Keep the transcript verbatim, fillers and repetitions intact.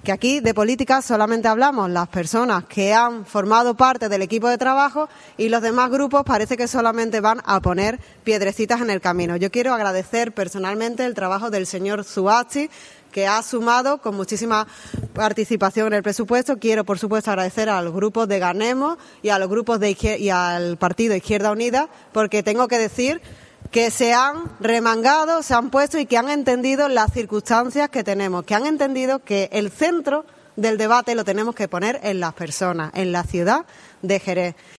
que aquí de política solamente hablamos las personas que han formado parte del equipo de trabajo y los demás grupos parece que solamente van a poner piedrecitas en el camino. Yo quiero agradecer personalmente el trabajo del señor Zuachi, que ha sumado con muchísima participación en el presupuesto. Quiero, por supuesto, agradecer a los grupos de Ganemos y a los grupos de Izquier- y al Partido Izquierda Unida, porque tengo que decir que se han remangado, se han puesto y que han entendido las circunstancias que tenemos, que han entendido que el centro del debate lo tenemos que poner en las personas, en la ciudad de Jerez.